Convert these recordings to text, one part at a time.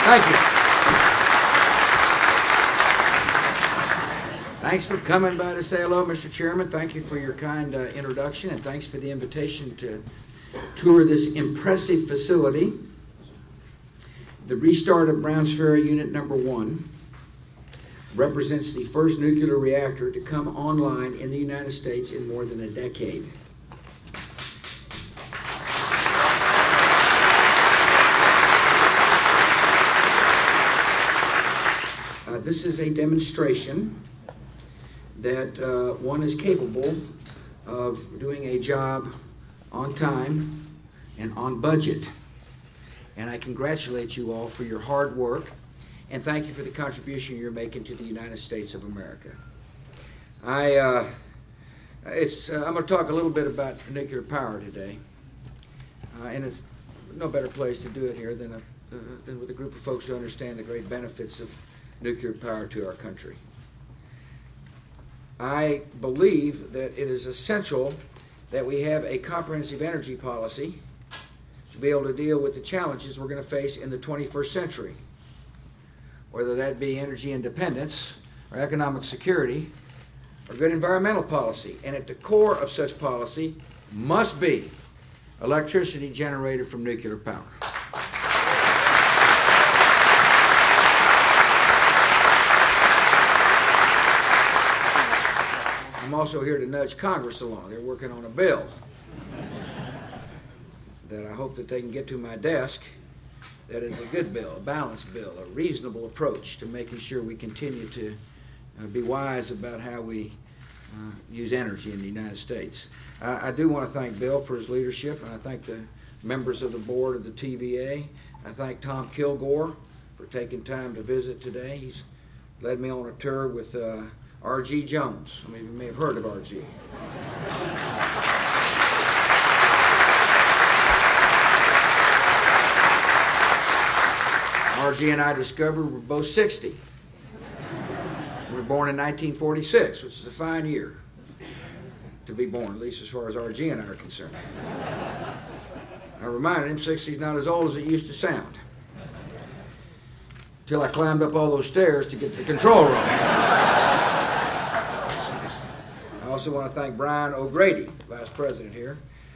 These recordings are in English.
Thank you. Thanks for coming by to say hello, Mr. Chairman. Thank you for your kind introduction, and thanks for the invitation to tour this impressive facility. The restart of Browns Ferry Unit Number 1 represents the first nuclear reactor to come online in the United States in more than a decade. This is a demonstration that one is capable of doing a job on time and on budget. And I congratulate you all for your hard work, and thank you for the contribution you're making to the United States of America. I'm going to talk a little bit about nuclear power today, and it's no better place to do it here than with a group of folks who understand the great benefits of nuclear power to our country. I believe that it is essential that we have a comprehensive energy policy to be able to deal with the challenges we're going to face in the 21st century, whether that be energy independence or economic security or good environmental policy. And at the core of such policy must be electricity generated from nuclear power. I'm also here to nudge Congress along. They're working on a bill that I hope that they can get to my desk. That is a good bill, a balanced bill, a reasonable approach to making sure we continue to be wise about how we use energy in the United States. I do want to thank Bill for his leadership, and I thank the members of the board of the TVA. I thank Tom Kilgore for taking time to visit today. He's led me on a tour with R.G. Jones. Some of you may have heard of R.G. R.G. and I discovered we're both 60. We were born in 1946, which is a fine year to be born, at least as far as R.G. and I are concerned. I reminded him 60 is not as old as it used to sound, until I climbed up all those stairs to get to the control room. I also want to thank Brian O'Grady, Vice President here.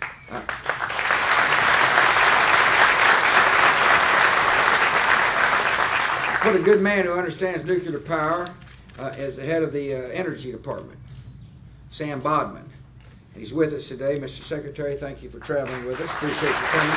Put a good man who understands nuclear power as the head of the Energy Department, Sam Bodman. And he's with us today. Mr. Secretary, thank you for traveling with us. Appreciate you coming.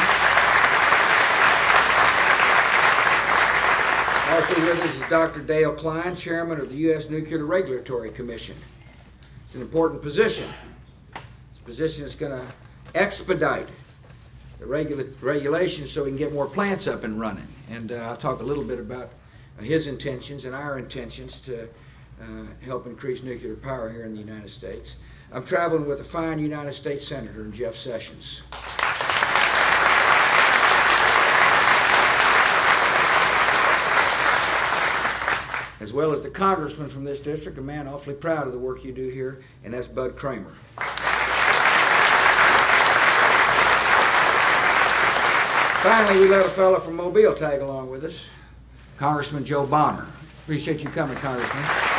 Also with us is Dr. Dale Klein, Chairman of the U.S. Nuclear Regulatory Commission. It's an important position. It's a position that's going to expedite the regulations so we can get more plants up and running. And I'll talk a little bit about his intentions and our intentions to help increase nuclear power here in the United States. I'm traveling with a fine United States Senator, Jeff Sessions. As well as the congressman from this district, a man awfully proud of the work you do here, and that's Bud Kramer. Finally, we let a fellow from Mobile tag along with us, Congressman Joe Bonner. Appreciate you coming, Congressman.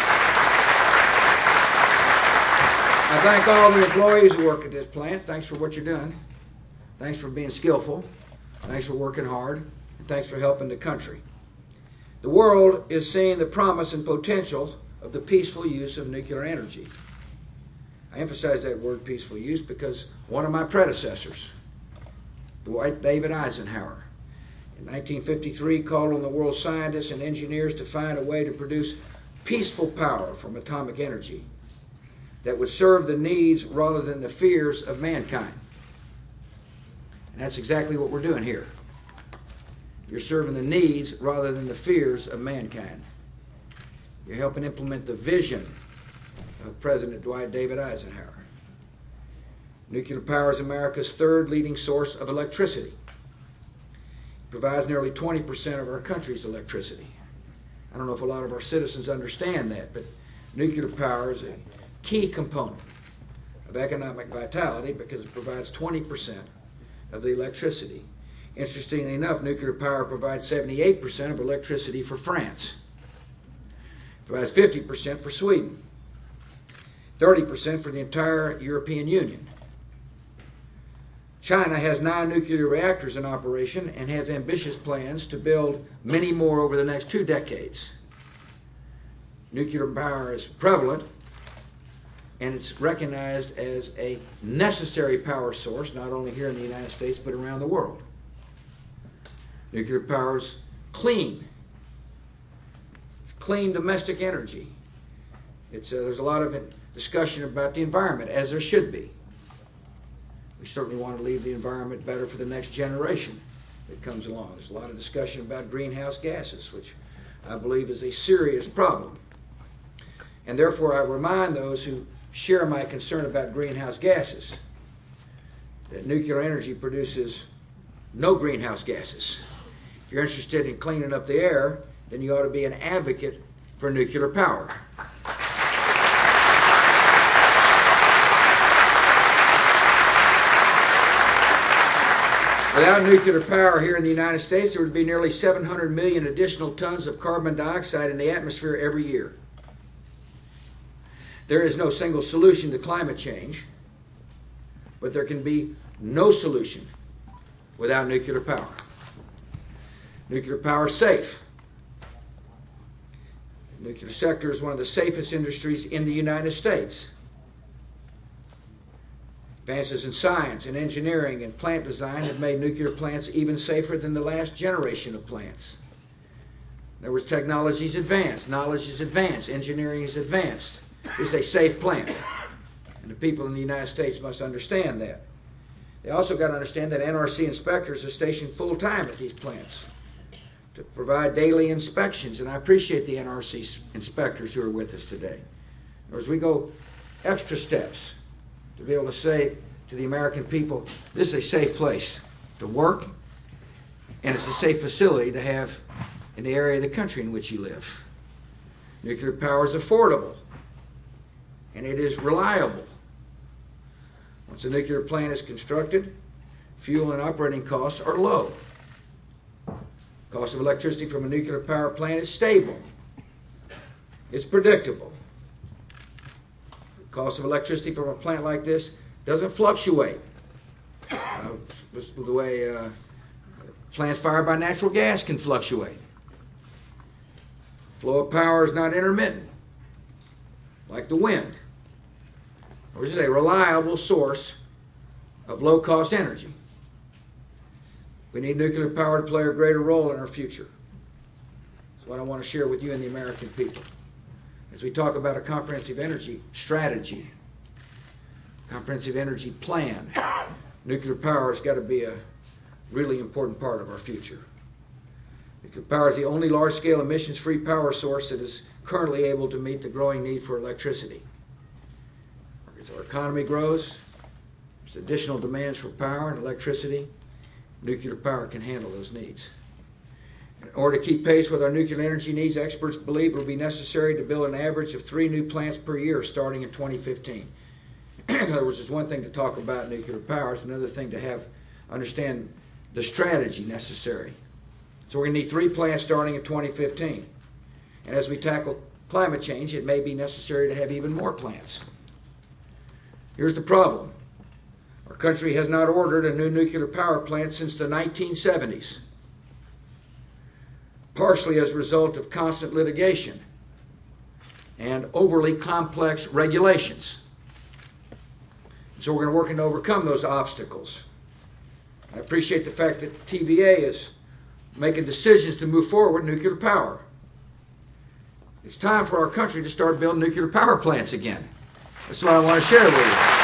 I thank all the employees who work at this plant. Thanks for what you're doing. Thanks for being skillful. Thanks for working hard. And thanks for helping the country. The world is seeing the promise and potential of the peaceful use of nuclear energy. I emphasize that word peaceful use because one of my predecessors, Dwight David Eisenhower, in 1953 called on the world's scientists and engineers to find a way to produce peaceful power from atomic energy that would serve the needs rather than the fears of mankind. And that's exactly what we're doing here. You're serving the needs rather than the fears of mankind. You're helping implement the vision of President Dwight David Eisenhower. Nuclear power is America's third leading source of electricity. It provides nearly 20% of our country's electricity. I don't know if a lot of our citizens understand that, but nuclear power is a key component of economic vitality because it provides 20% of the electricity. Interestingly enough, nuclear power provides 78% of electricity for France. It provides 50% for Sweden. 30% for the entire European Union. China has 9 nuclear reactors in operation and has ambitious plans to build many more over the next 2 decades. Nuclear power is prevalent, and it's recognized as a necessary power source, not only here in the United States, but around the world. Nuclear power is clean. It's clean domestic energy. There's a lot of discussion about the environment, as there should be. We certainly want to leave the environment better for the next generation that comes along. There's a lot of discussion about greenhouse gases, which I believe is a serious problem. And therefore, I remind those who share my concern about greenhouse gases that nuclear energy produces no greenhouse gases. If you're interested in cleaning up the air, then you ought to be an advocate for nuclear power. Without nuclear power here in the United States, there would be nearly 700 million additional tons of carbon dioxide in the atmosphere every year. There is no single solution to climate change, but there can be no solution without nuclear power. Nuclear power is safe. The nuclear sector is one of the safest industries in the United States. Advances in science and engineering and plant design have made nuclear plants even safer than the last generation of plants. In other words, technology is advanced, knowledge is advanced, engineering is advanced. It's a safe plant. And the people in the United States must understand that. They also got to understand that NRC inspectors are stationed full-time at these plants to provide daily inspections. And I appreciate the NRC inspectors who are with us today. In other words, we go extra steps to be able to say to the American people, this is a safe place to work, and it's a safe facility to have in the area of the country in which you live. Nuclear power is affordable, and it is reliable. Once a nuclear plant is constructed, fuel and operating costs are low. Cost of electricity from a nuclear power plant is stable. It's predictable. Cost of electricity from a plant like this doesn't fluctuate the way plants fired by natural gas can fluctuate. Flow of power is not intermittent, like the wind. This is a reliable source of low-cost energy. We need nuclear power to play a greater role in our future. That's what I want to share with you and the American people. As we talk about a comprehensive energy strategy, comprehensive energy plan, nuclear power has got to be a really important part of our future. Nuclear power is the only large-scale emissions-free power source that is currently able to meet the growing need for electricity. As our economy grows, there's additional demands for power and electricity. Nuclear power can handle those needs. In order to keep pace with our nuclear energy needs, experts believe it will be necessary to build an average of 3 new plants per year starting in 2015. In other words, it's one thing to talk about nuclear power, it's another thing to understand the strategy necessary. So we're going to need 3 plants starting in 2015. And as we tackle climate change, it may be necessary to have even more plants. Here's the problem. Our country has not ordered a new nuclear power plant since the 1970s. Partially as a result of constant litigation and overly complex regulations. So we're going to work to overcome those obstacles. I appreciate the fact that TVA is making decisions to move forward with nuclear power. It's time for our country to start building nuclear power plants again. That's what I want to share with you.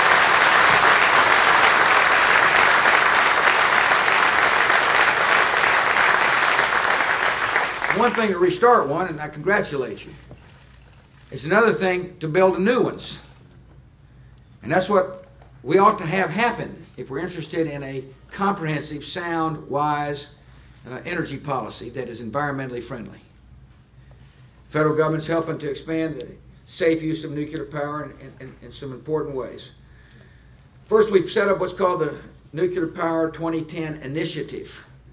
One thing to restart one, and I congratulate you. It's another thing to build new ones. And that's what we ought to have happen if we're interested in a comprehensive, sound, wise energy policy that is environmentally friendly. The federal government's helping to expand the safe use of nuclear power in some important ways. First, we've set up what's called the Nuclear Power 2010 Initiative.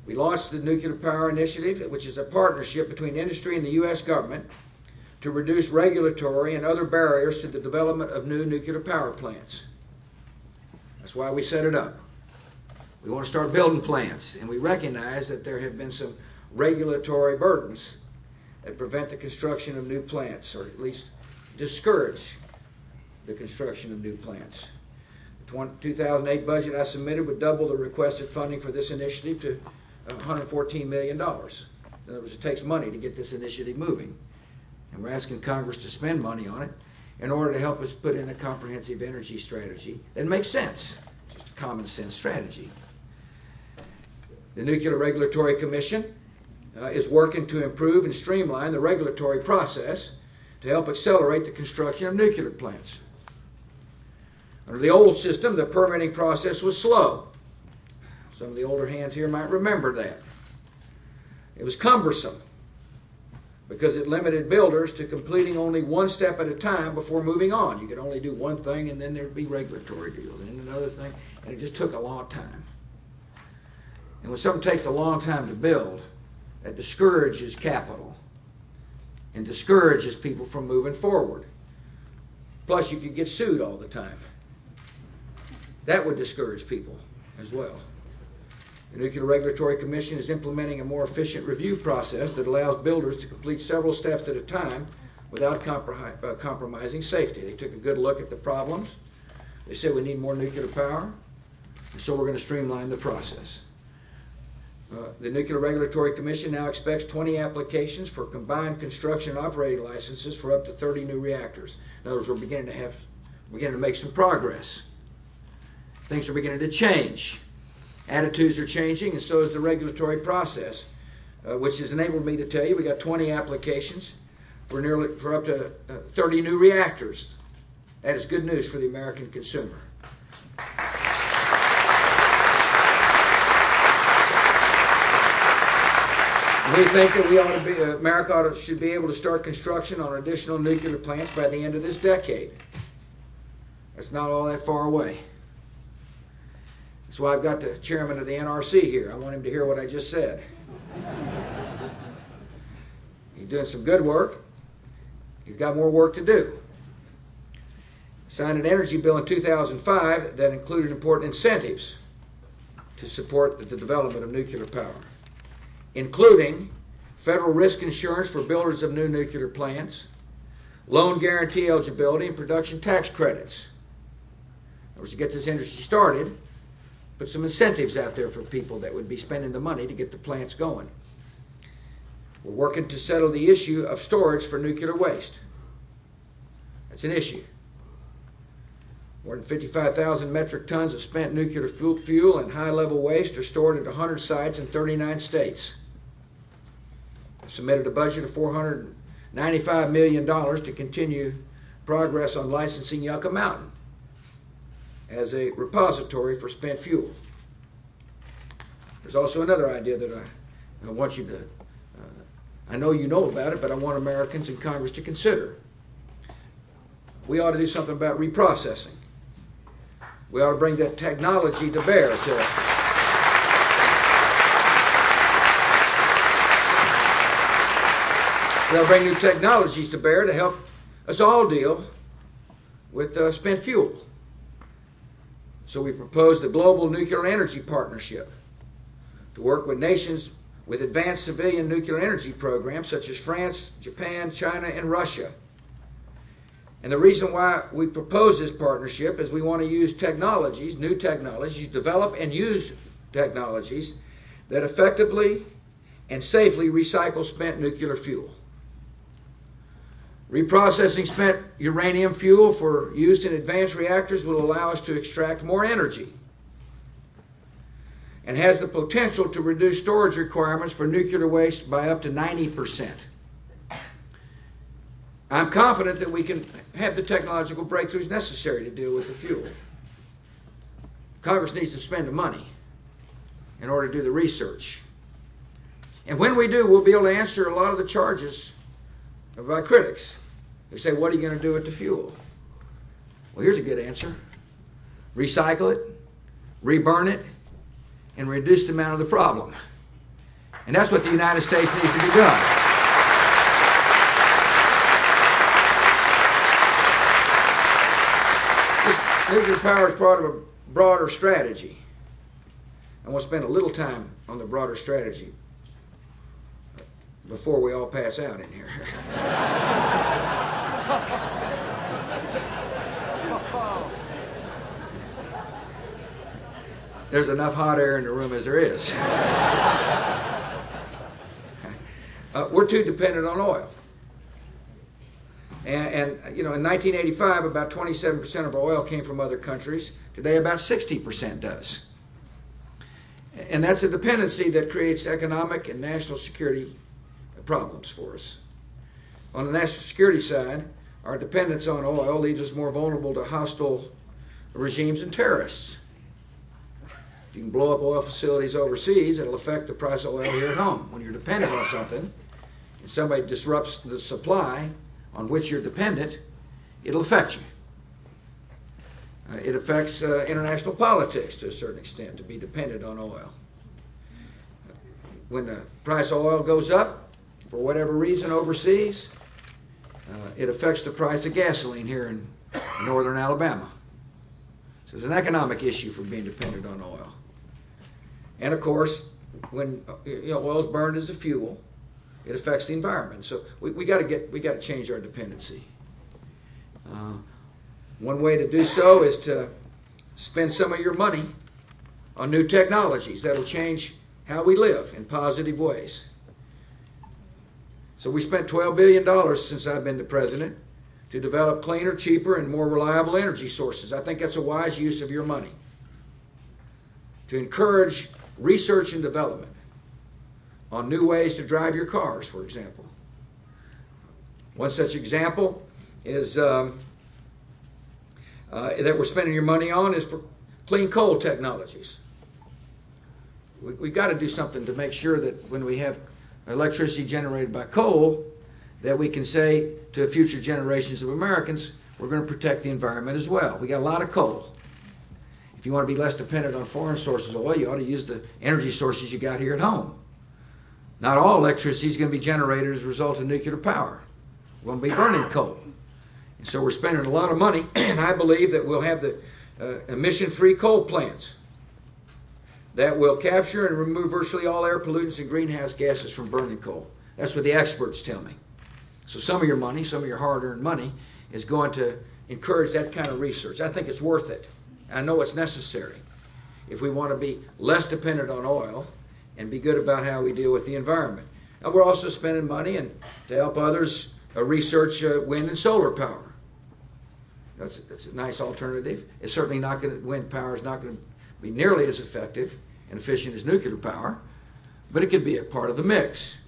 We launched the Nuclear Power Initiative, which is a partnership between industry and the U.S. government to reduce regulatory and other barriers to the development of new nuclear power plants. That's why we set it up. We want to start building plants, and we recognize that there have been some regulatory burdens that prevent the construction of new plants, or at least discourage the construction of new plants. The 2008 budget I submitted would double the requested funding for this initiative to $114 million. In other words, it takes money to get this initiative moving. And we're asking Congress to spend money on it in order to help us put in a comprehensive energy strategy that makes sense, just a common sense strategy. The Nuclear Regulatory Commission is working to improve and streamline the regulatory process to help accelerate the construction of nuclear plants. Under the old system, the permitting process was slow. Some of the older hands here might remember that. It was cumbersome because it limited builders to completing only one step at a time before moving on. You could only do one thing, and then there'd be regulatory deals, and another thing, and it just took a long time. And when something takes a long time to build, that discourages capital and discourages people from moving forward. Plus, you could get sued all the time. That would discourage people as well. The Nuclear Regulatory Commission is implementing a more efficient review process that allows builders to complete several steps at a time without compromising safety. They took a good look at the problems. They said we need more nuclear power, and so we're going to streamline the process. The Nuclear Regulatory Commission now expects 20 applications for combined construction and operating licenses for up to 30 new reactors. In other words, we're beginning to make some progress. Things are beginning to change. Attitudes are changing, and so is the regulatory process, which has enabled me to tell you we got 20 applications for up to 30 new reactors. That is good news for the American consumer. We think that America should be able to start construction on additional nuclear plants by the end of this decade. That's not all that far away. That's why I've got the chairman of the NRC here. I want him to hear what I just said. He's doing some good work. He's got more work to do. Signed an energy bill in 2005 that included important incentives to support the development of nuclear power, including federal risk insurance for builders of new nuclear plants, loan guarantee eligibility, and production tax credits. In order to get this industry started, put some incentives out there for people that would be spending the money to get the plants going. We're working to settle the issue of storage for nuclear waste. That's an issue. More than 55,000 metric tons of spent nuclear fuel and high-level waste are stored at 100 sites in 39 states. I've submitted a budget of $495 million to continue progress on licensing Yucca Mountain as a repository for spent fuel. There's also another idea that I want you to, I know you know about it, but I want Americans and Congress to consider. We ought to do something about reprocessing. We ought to bring that technology to bear we ought to bring new technologies to bear to help us all deal with spent fuel. So we proposed the Global Nuclear Energy Partnership to work with nations with advanced civilian nuclear energy programs such as France, Japan, China, and Russia. And the reason why we propose this partnership is we want to use technologies, new technologies, develop and use technologies that effectively and safely recycle spent nuclear fuel. Reprocessing spent uranium fuel for use in advanced reactors will allow us to extract more energy and has the potential to reduce storage requirements for nuclear waste by up to 90%. I'm confident that we can have the technological breakthroughs necessary to deal with the fuel. Congress needs to spend the money in order to do the research. And when we do, we'll be able to answer a lot of the charges by critics. They say, what are you going to do with the fuel? Well, here's a good answer. Recycle it, reburn it, and reduce the amount of the problem. And that's what the United States needs to be done. This nuclear power is part of a broader strategy. I want to spend a little time on the broader strategy before we all pass out in here. There's enough hot air in the room as there is. We're too dependent on oil. And you know, in 1985, about 27% of our oil came from other countries. Today, about 60% does. And that's a dependency that creates economic and national security problems for us. On the national security side, our dependence on oil leaves us more vulnerable to hostile regimes and terrorists. If you can blow up oil facilities overseas, it'll affect the price of oil here at home. When you're dependent on something, and somebody disrupts the supply on which you're dependent, it'll affect you. It affects international politics to a certain extent, to be dependent on oil. When the price of oil goes up, for whatever reason overseas, it affects the price of gasoline here in northern Alabama. So there's an economic issue for being dependent on oil. And of course, when oil is burned as a fuel, it affects the environment. So we got to change our dependency. One way to do so is to spend some of your money on new technologies that'll change how we live in positive ways. So we spent $12 billion since I've been the president to develop cleaner, cheaper, and more reliable energy sources. I think that's a wise use of your money. To encourage research and development on new ways to drive your cars, for example. One such example is that we're spending your money on is for clean coal technologies. We've got to do something to make sure that when we have electricity generated by coal, that we can say to future generations of Americans, we're going to protect the environment as well. We got a lot of coal. If you want to be less dependent on foreign sources of oil, you ought to use the energy sources you got here at home. Not all electricity is going to be generated as a result of nuclear power. We're going to be burning coal. And so we're spending a lot of money, and I believe that we'll have the emission-free coal plants that will capture and remove virtually all air pollutants and greenhouse gases from burning coal. That's what the experts tell me. So some of your money, some of your hard-earned money, is going to encourage that kind of research. I think it's worth it. I know it's necessary if we want to be less dependent on oil and be good about how we deal with the environment. And we're also spending money to help others research wind and solar power. That's a nice alternative. It's certainly not going to, wind power is not going to be nearly as effective and efficient as nuclear power, but it could be a part of the mix.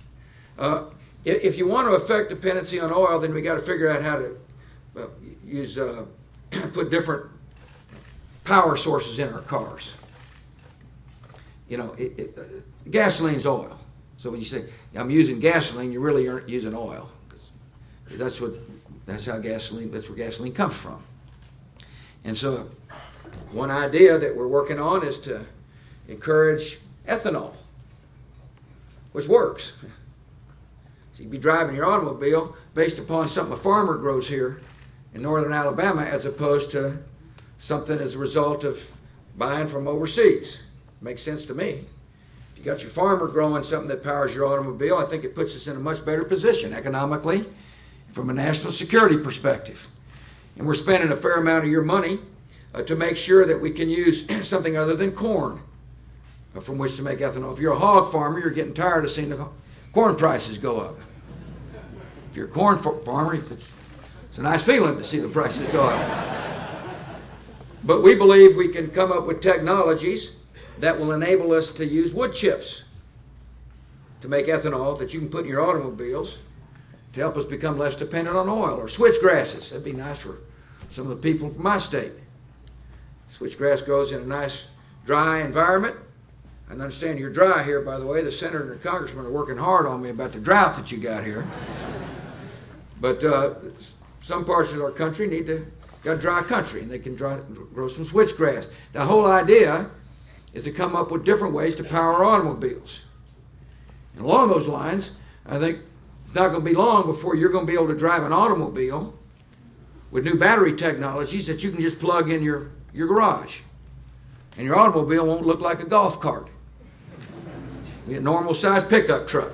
If you want to affect dependency on oil, then we got to figure out how to use put different power sources in our cars. You know, gasoline's oil. So when you say I'm using gasoline, you really aren't using oil, because that's where gasoline comes from. And so one idea that we're working on is to encourage ethanol, which works. So you'd be driving your automobile based upon something a farmer grows here in northern Alabama, as opposed to something as a result of buying from overseas. Makes sense to me. If you got your farmer growing something that powers your automobile, I think it puts us in a much better position economically, from a national security perspective. And we're spending a fair amount of your money to make sure that we can use something other than corn from which to make ethanol. If you're a hog farmer, you're getting tired of seeing the corn prices go up. If you're a corn farmer, it's a nice feeling to see the prices go up. But we believe we can come up with technologies that will enable us to use wood chips to make ethanol that you can put in your automobiles to help us become less dependent on oil. Or switchgrasses. That'd be nice for some of the people from my state. Switchgrass grows in a nice dry environment. I understand you're dry here, by the way. The senator and the congressman are working hard on me about the drought that you got here. But some parts of our country got dry country, and they can grow some switchgrass. The whole idea is to come up with different ways to power automobiles. And along those lines, I think it's not going to be long before you're going to be able to drive an automobile with new battery technologies that you can just plug in your garage. And your automobile won't look like a golf cart. It'll be a normal sized pickup truck.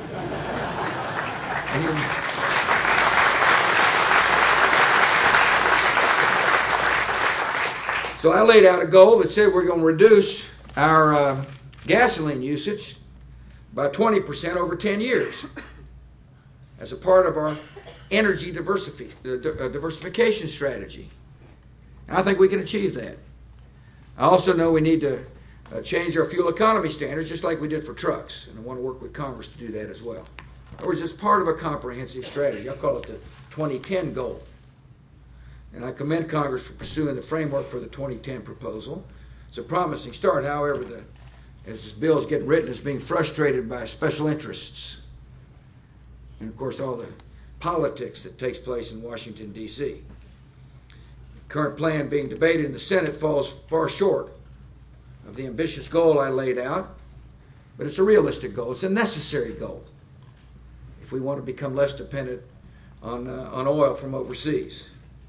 So I laid out a goal that said we're going to reduce our gasoline usage by 20% over 10 years as a part of our energy diversification strategy. And I think we can achieve that. I also know we need to change our fuel economy standards just like we did for trucks, and I want to work with Congress to do that as well. In other words, it's part of a comprehensive strategy. I call it the 2010 goal. And I commend Congress for pursuing the framework for the 2010 proposal. It's a promising start. However, as this bill is getting written, it's being frustrated by special interests. And, of course, all the politics that takes place in Washington, D.C. The current plan being debated in the Senate falls far short of the ambitious goal I laid out, but it's a realistic goal. It's a necessary goal if we want to become less dependent on oil from overseas.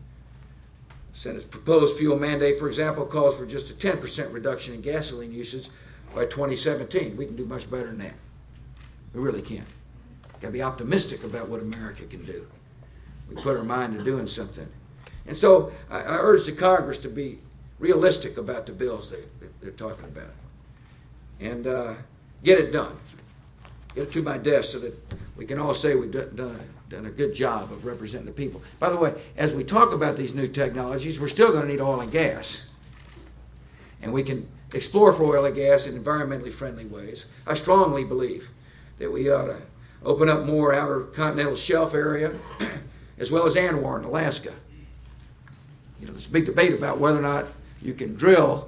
The Senate's proposed fuel mandate, for example, calls for just a 10% reduction in gasoline usage by 2017. We can do much better than that. We really can. Got to be optimistic about what America can do. We put our mind to doing something. And so I urge the Congress to be realistic about the bills they're talking about. And get it done. Get it to my desk so that we can all say we've done a good job of representing the people. By the way, as we talk about these new technologies, we're still going to need oil and gas. And we can explore for oil and gas in environmentally friendly ways. I strongly believe that we ought to open up more outer continental shelf area, as well as Anwar in Alaska. You know, there's a big debate about whether or not you can drill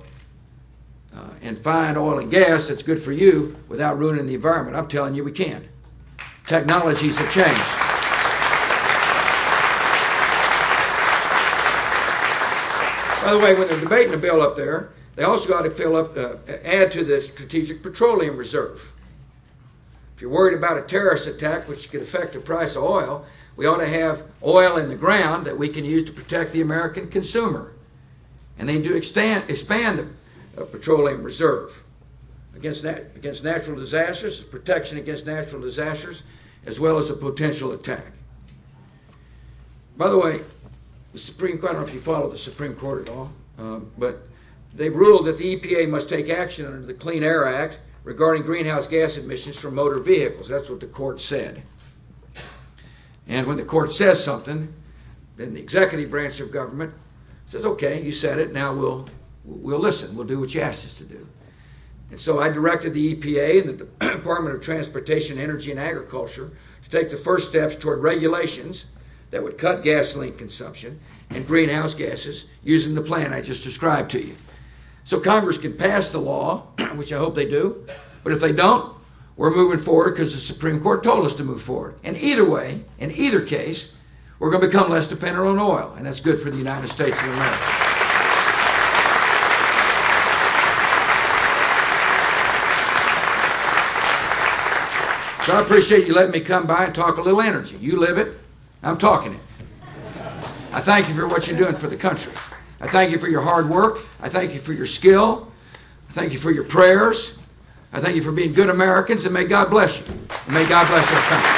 and find oil and gas that's good for you without ruining the environment. I'm telling you we can. Technologies have changed. By the way, when they're debating the bill up there, they also got to add to the Strategic Petroleum Reserve. If you're worried about a terrorist attack, which could affect the price of oil, we ought to have oil in the ground that we can use to protect the American consumer. And they do expand the petroleum reserve against natural disasters, protection against natural disasters, as well as a potential attack. By the way, the Supreme Court, I don't know if you follow the Supreme Court at all, but they've ruled that the EPA must take action under the Clean Air Act regarding greenhouse gas emissions from motor vehicles. That's what the court said. And when the court says something, then the executive branch of government says, okay, you said it, now we'll listen. We'll do what you asked us to do. And so I directed the EPA and the Department of Transportation, Energy, and Agriculture to take the first steps toward regulations that would cut gasoline consumption and greenhouse gases using the plan I just described to you. So Congress can pass the law, which I hope they do, but if they don't, we're moving forward because the Supreme Court told us to move forward. And either way, in either case, we're going to become less dependent on oil, and that's good for the United States of America. So I appreciate you letting me come by and talk a little energy. You live it, I'm talking it. I thank you for what you're doing for the country. I thank you for your hard work. I thank you for your skill. I thank you for your prayers. I thank you for being good Americans, and may God bless you. And may God bless our country.